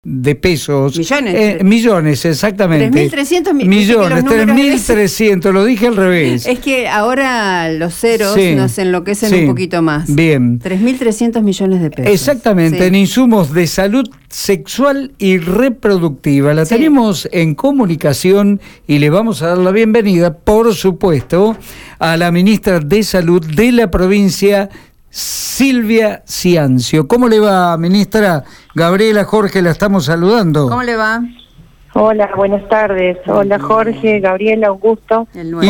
de pesos. Millones. Millones, exactamente. 3.300 millones. 3.300, lo dije al revés. Es que ahora los ceros nos enloquecen un poquito más. Bien. 3.300 millones de pesos. Exactamente, en insumos de salud sexual y reproductiva. La tenemos en comunicación y le vamos a dar la bienvenida, por supuesto, a la ministra de Salud de la provincia, Silvia Ciancio. ¿Cómo le va, ministra? Gabriela, Jorge, la estamos saludando. ¿Cómo le va? Hola, buenas tardes. Hola, Jorge, Gabriela, un gusto.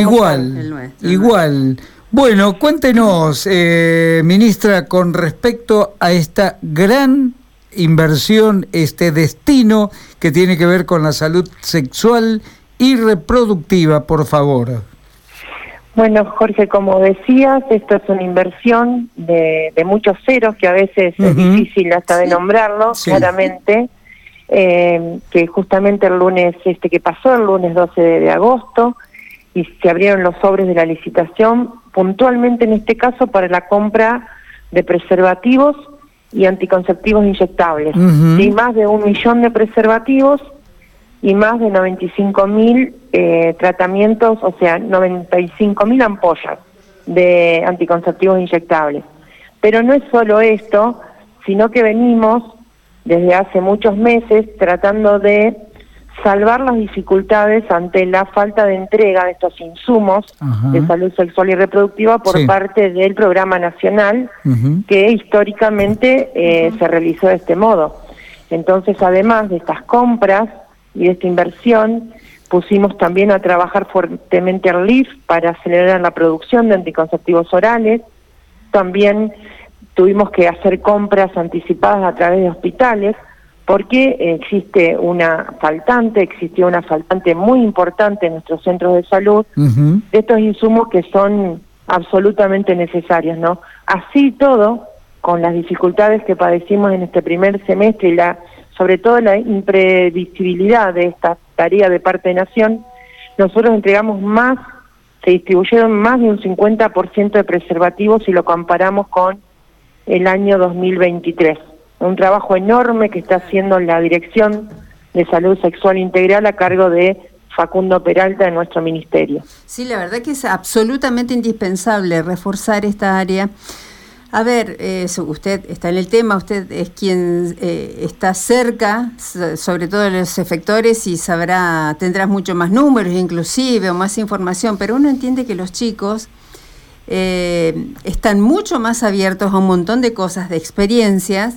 Igual. Bueno, cuéntenos, ministra, con respecto a esta gran inversión, este destino que tiene que ver con la salud sexual y reproductiva, por favor. Bueno, Jorge, como decías, esto es una inversión de muchos ceros, que a veces es difícil hasta de nombrarlo, claramente, que justamente el lunes que pasó, el lunes 12 de agosto, y se abrieron los sobres de la licitación, puntualmente en este caso para la compra de preservativos y anticonceptivos inyectables. Y más de 1 millón de preservativos y más de 95.000 tratamientos, o sea, 95.000 ampollas de anticonceptivos inyectables. Pero no es solo esto, sino que venimos desde hace muchos meses tratando de salvar las dificultades ante la falta de entrega de estos insumos de salud sexual y reproductiva por parte del Programa Nacional, que históricamente se realizó de este modo. Entonces, además de estas compras y de esta inversión, pusimos también a trabajar fuertemente al LIF para acelerar la producción de anticonceptivos orales. También tuvimos que hacer compras anticipadas a través de hospitales, porque existió una faltante muy importante en nuestros centros de salud, de estos insumos que son absolutamente necesarios, ¿no? Así todo, con las dificultades que padecimos en este primer semestre y sobre todo la imprevisibilidad de esta tarea de parte de Nación, nosotros entregamos se distribuyeron más de un 50% de preservativos si lo comparamos con el año 2023. Un trabajo enorme que está haciendo la Dirección de Salud Sexual Integral a cargo de Facundo Peralta de nuestro ministerio. Sí, la verdad que es absolutamente indispensable reforzar esta área. A ver, usted está en el tema, usted es quien está cerca, sobre todo de los efectores, y tendrás mucho más números inclusive, o más información, pero uno entiende que los chicos están mucho más abiertos a un montón de cosas, de experiencias,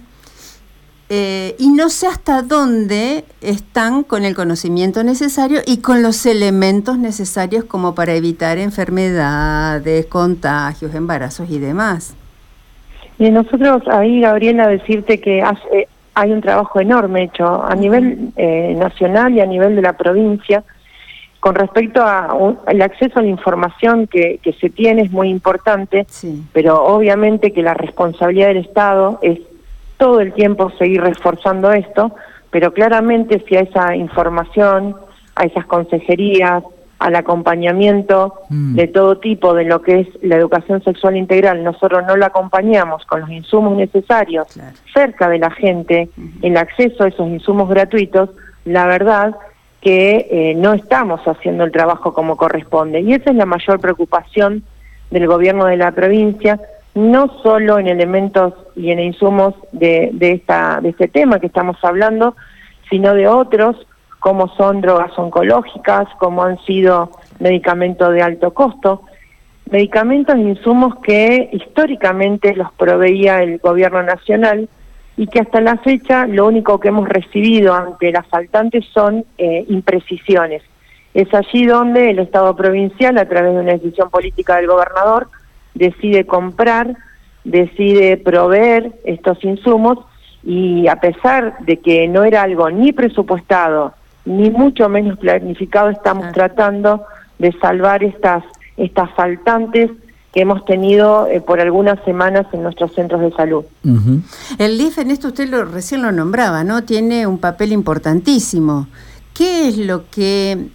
y no sé hasta dónde están con el conocimiento necesario y con los elementos necesarios como para evitar enfermedades, contagios, embarazos y demás. Y nosotros ahí, Gabriela, decirte que hay un trabajo enorme hecho a nivel nacional y a nivel de la provincia con respecto al acceso a la información que se tiene. Es muy importante, pero obviamente que la responsabilidad del Estado es todo el tiempo seguir reforzando esto, pero claramente si a esa información, a esas consejerías, al acompañamiento de todo tipo de lo que es la educación sexual integral, nosotros no la acompañamos con los insumos necesarios cerca de la gente, el acceso a esos insumos gratuitos, la verdad que no estamos haciendo el trabajo como corresponde. Y esa es la mayor preocupación del gobierno de la provincia, no solo en elementos y en insumos de este tema que estamos hablando, sino de otros, como son drogas oncológicas, como han sido medicamentos de alto costo, medicamentos e insumos que históricamente los proveía el gobierno nacional y que hasta la fecha lo único que hemos recibido ante las faltantes son imprecisiones. Es allí donde el Estado provincial, a través de una decisión política del gobernador, decide comprar, decide proveer estos insumos, y a pesar de que no era algo ni presupuestado ni mucho menos planificado, estamos tratando de salvar estas faltantes que hemos tenido por algunas semanas en nuestros centros de salud. El LIF, en esto usted recién lo nombraba, ¿no? Tiene un papel importantísimo. ¿Qué es lo que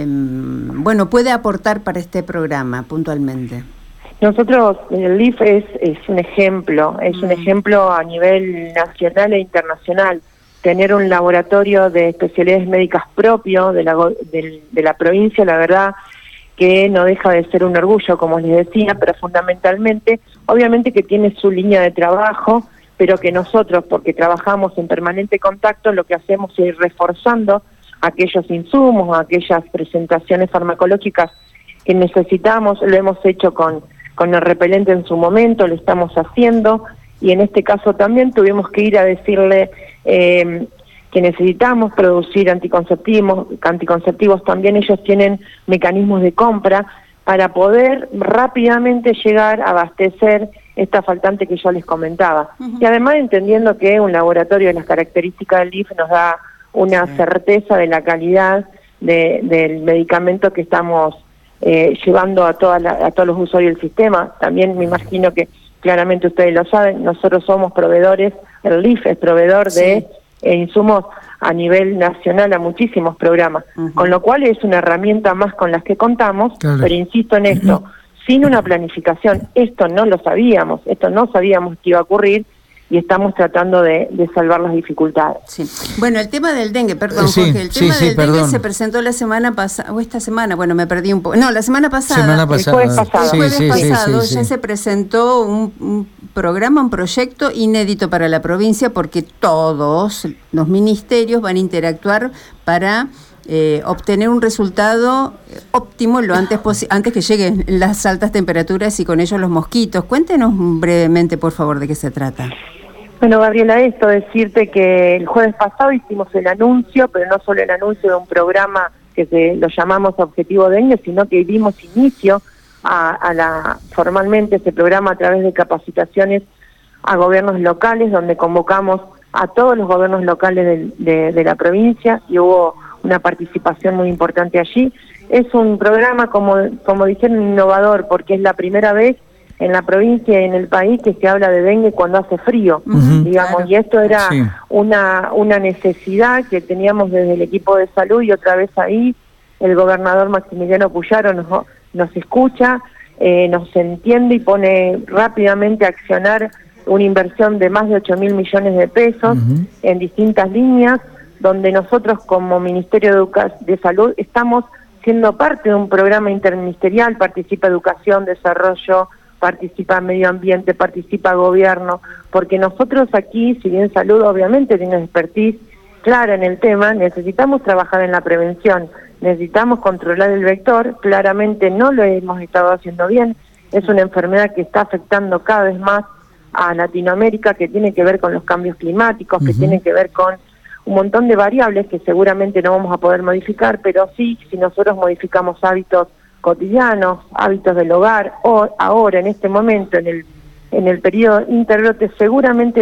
puede aportar para este programa puntualmente? Nosotros, el LIF es un ejemplo a nivel nacional e internacional. tener un laboratorio de especialidades médicas propio de la provincia, la verdad que no deja de ser un orgullo, como les decía, pero fundamentalmente, obviamente que tiene su línea de trabajo, pero que nosotros, porque trabajamos en permanente contacto, lo que hacemos es ir reforzando aquellos insumos, aquellas presentaciones farmacológicas que necesitamos. Lo hemos hecho con el repelente en su momento, lo estamos haciendo, y en este caso también tuvimos que ir a decirle que necesitamos producir anticonceptivos, también ellos tienen mecanismos de compra para poder rápidamente llegar a abastecer esta faltante que yo les comentaba. Y además entendiendo que un laboratorio de las características del DIF nos da una certeza de la calidad del medicamento que estamos llevando a todos los usuarios del sistema. También me imagino que claramente ustedes lo saben, nosotros somos proveedores, el DIF es proveedor de insumos a nivel nacional a muchísimos programas, con lo cual es una herramienta más con las que contamos, pero insisto en esto, sin una planificación, esto no sabíamos que iba a ocurrir, y estamos tratando de salvar las dificultades. Sí. Bueno, el tema del dengue, perdón, Jorge, el tema del dengue se presentó la semana pasada, o esta semana, bueno, me perdí un poco, no, la semana pasada. El jueves pasado ya se presentó un programa, un proyecto inédito para la provincia, porque todos los ministerios van a interactuar para obtener un resultado óptimo lo antes que lleguen las altas temperaturas y con ello los mosquitos. Cuéntenos brevemente, por favor, de qué se trata. Bueno, Gabriela, decirte que el jueves pasado hicimos el anuncio, pero no solo el anuncio de un programa que lo llamamos Objetivo Dengue, sino que dimos inicio formalmente ese programa a través de capacitaciones a gobiernos locales, donde convocamos a todos los gobiernos locales de la provincia, y hubo una participación muy importante allí. Es un programa, como dijeron, innovador, porque es la primera vez en la provincia y en el país que se habla de dengue cuando hace frío, digamos, claro. Y esto era una necesidad que teníamos desde el equipo de salud, y otra vez ahí el gobernador Maximiliano Puyaro nos escucha, nos entiende y pone rápidamente a accionar una inversión de más de 8.000 millones de pesos en distintas líneas, donde nosotros como Ministerio de Salud estamos siendo parte de un programa interministerial. Participa Educación, Desarrollo, participa Medio Ambiente, participa Gobierno, porque nosotros aquí, si bien Salud obviamente tiene expertise clara en el tema, necesitamos trabajar en la prevención, necesitamos controlar el vector. Claramente no lo hemos estado haciendo bien, es una enfermedad que está afectando cada vez más a Latinoamérica, que tiene que ver con los cambios climáticos, que tiene que ver con un montón de variables que seguramente no vamos a poder modificar, pero sí, si nosotros modificamos hábitos cotidianos, hábitos del hogar, o ahora, en este momento, en el periodo interbrote, seguramente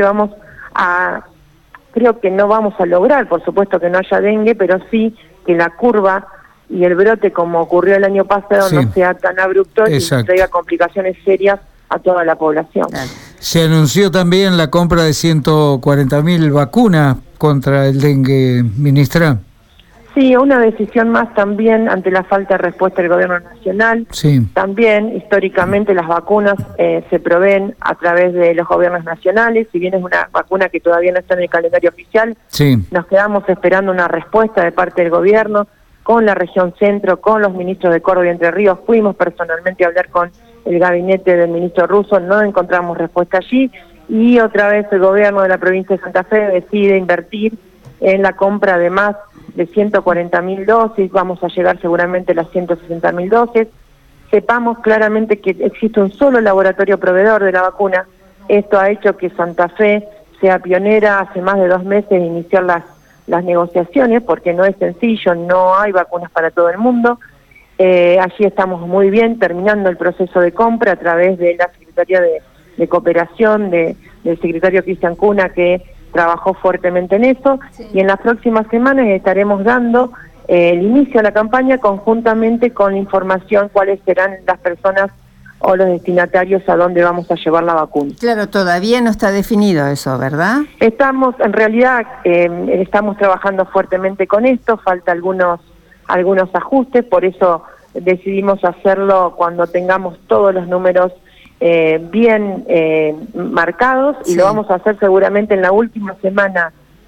creo que no vamos a lograr, por supuesto, que no haya dengue, pero sí que la curva y el brote, como ocurrió el año pasado, no sea tan abrupto y traiga complicaciones serias a toda la población. Se anunció también la compra de 140.000 vacunas contra el dengue, ministra. Sí, una decisión más también ante la falta de respuesta del gobierno nacional. También, históricamente, las vacunas se proveen a través de los gobiernos nacionales. Si bien es una vacuna que todavía no está en el calendario oficial, nos quedamos esperando una respuesta de parte del gobierno, con la región centro, con los ministros de Córdoba y Entre Ríos. Fuimos personalmente a hablar con el gabinete del ministro Russo, no encontramos respuesta allí, y otra vez el gobierno de la provincia de Santa Fe decide invertir en la compra de más de 140.000 dosis, vamos a llegar seguramente a las 160.000 dosis. Sepamos claramente que existe un solo laboratorio proveedor de la vacuna. Esto ha hecho que Santa Fe sea pionera hace más de 2 meses en iniciar las negociaciones, porque no es sencillo, no hay vacunas para todo el mundo. Allí estamos muy bien terminando el proceso de compra a través de la Secretaría de Cooperación, del secretario Cristian Cuna, que trabajó fuertemente en eso, y en las próximas semanas estaremos dando el inicio a la campaña conjuntamente con información cuáles serán las personas o los destinatarios a dónde vamos a llevar la vacuna. Claro, todavía no está definido eso, ¿verdad? Estamos trabajando fuertemente con esto, falta algunos ajustes, por eso decidimos hacerlo cuando tengamos todos los números bien marcados, y lo vamos a hacer seguramente en la última semana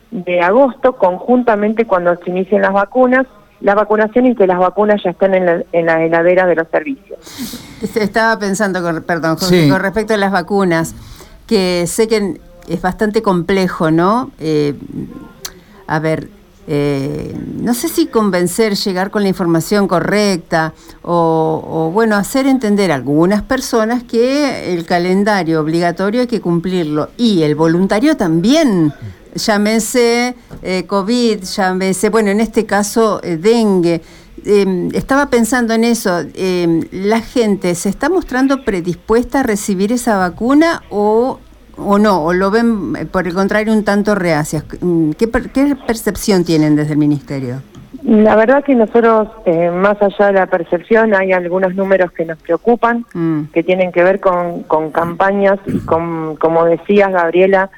de agosto, conjuntamente cuando se inicien las vacunas, la vacunación y que las vacunas ya estén en la heladera de los servicios. Estaba pensando, perdón, Jorge, sí, con respecto a las vacunas, que sé que es bastante complejo, ¿no? No sé si convencer, llegar con la información correcta o bueno, hacer entender a algunas personas que el calendario obligatorio hay que cumplirlo y el voluntario también. Llámese COVID, llámese, bueno, en este caso dengue. Estaba pensando en eso. ¿La gente se está mostrando predispuesta a recibir esa vacuna o no? ¿O lo ven, por el contrario, un tanto reacias? ¿Qué percepción tienen desde el Ministerio? La verdad que nosotros, más allá de la percepción, hay algunos números que nos preocupan, que tienen que ver con campañas y como decías, Gabriela,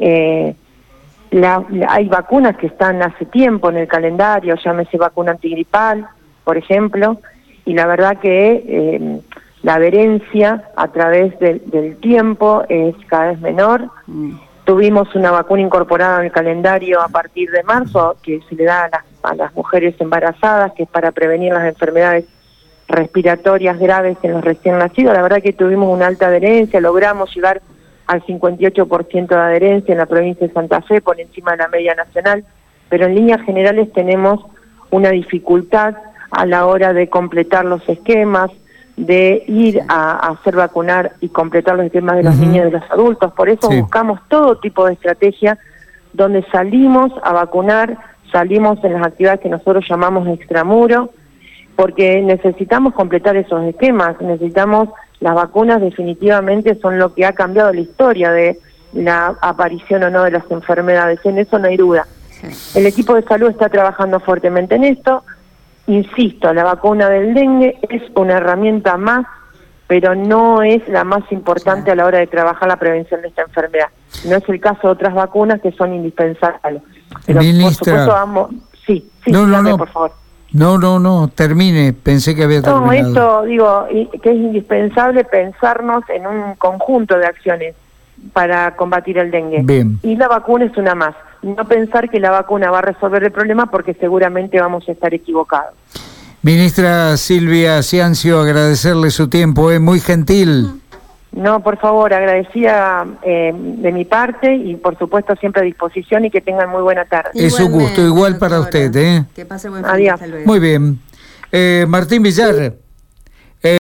hay vacunas que están hace tiempo en el calendario, llámese vacuna antigripal, por ejemplo, y la verdad que la adherencia a través del tiempo es cada vez menor. Tuvimos una vacuna incorporada en el calendario a partir de marzo, que se le da a las mujeres embarazadas, que es para prevenir las enfermedades respiratorias graves en los recién nacidos. La verdad que tuvimos una alta adherencia, logramos llegar al 58% de adherencia en la provincia de Santa Fe, por encima de la media nacional, pero en líneas generales tenemos una dificultad a la hora de completar los esquemas, de ir a hacer vacunar y completar los esquemas de los niños y de los adultos. Por eso buscamos todo tipo de estrategia donde salimos a vacunar, salimos en las actividades que nosotros llamamos extramuro, porque necesitamos completar esos esquemas, necesitamos. Las vacunas definitivamente son lo que ha cambiado la historia de la aparición o no de las enfermedades, en eso no hay duda. Sí. El equipo de salud está trabajando fuertemente en esto. Insisto, la vacuna del dengue es una herramienta más, pero no es la más importante a la hora de trabajar la prevención de esta enfermedad. No es el caso de otras vacunas que son indispensables. Pero Ministra, por supuesto, sí, no, por favor. No, termine, pensé que había terminado. No, esto digo, que es indispensable pensarnos en un conjunto de acciones para combatir el dengue. Bien. Y la vacuna es una más. No pensar que la vacuna va a resolver el problema porque seguramente vamos a estar equivocados. Ministra Silvia Ciancio, agradecerle su tiempo, es muy gentil. No, por favor, agradecida de mi parte y por supuesto siempre a disposición y que tengan muy buena tarde. Es un gusto, igual para usted. Que pase buen fin. Adiós. Hasta luego. Muy bien. Martín Villar.